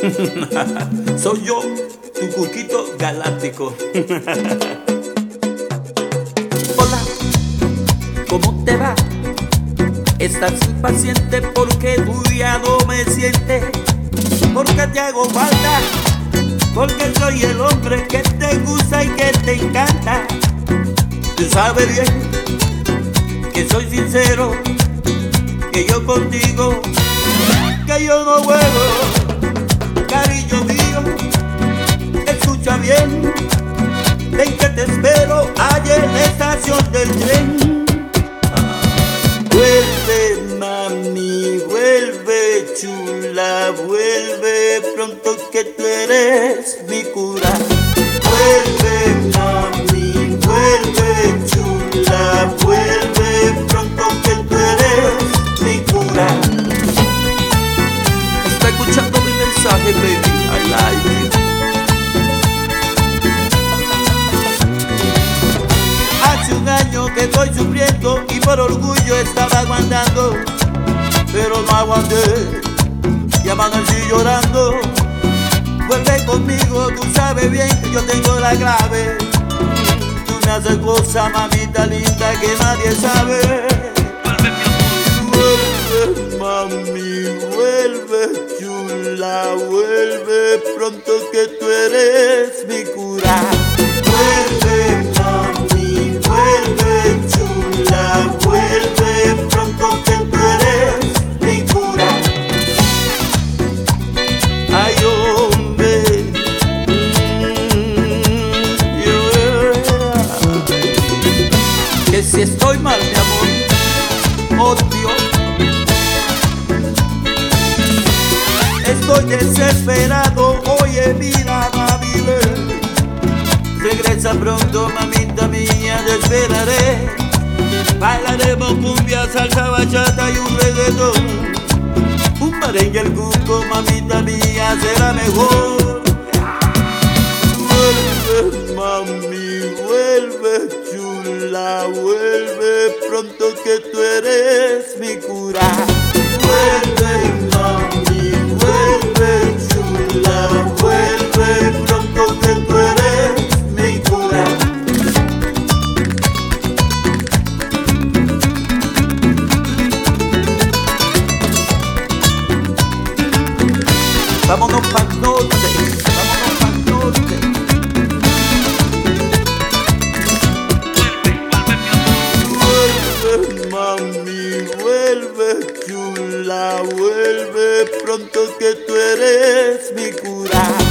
Soy yo, tu cuquito galáctico. Hola, ¿cómo te va? Estás impaciente porque tu día no me sientes, porque te hago falta, porque soy el hombre que te gusta y que te encanta. Tú sabes bien que soy sincero, que yo contigo, que yo no juego. Cariño mío, escucha bien, ven que te espero allá en la estación del tren. Vuelve mami, vuelve chula, vuelve pronto que tú eres mi cura. Vuelve mami, vuelve chula, vuelve pronto que tú eres mi cura. Está escuchando mi mensaje, baby, I like you. Hace un año que estoy sufriendo y por orgullo estaba aguantando, pero no aguanté y amanecí llorando. Vuelve conmigo, tú sabes bien que yo tengo la clave. Tú me haces cosas, mamita linda, que nadie sabe. Vuelve mami, vuelve chula, vuelve pronto que tú eres mi cura. Vuelve mami, vuelve chula, vuelve pronto que tú eres mi cura. Ay hombre, que si estoy mal mi amor, odio. Estoy desesperado, oye mira mami, ven. Regresa pronto mamita mía, te esperaré. Bailaremos cumbia, salsa, bachata y un reggaetón. Un merengue, el cuco, mamita mía, será mejor. Vuelve mami, vuelve chula, vuelve pronto que tú eres mi cura. Vuelve mami, vuelve chula, vuelve pronto que tú eres mi cura. Vámonos pa'l norte, vámonos pa'l norte. Vuelve mami, vuelve chula, vuelve pronto que tú eres mi cura.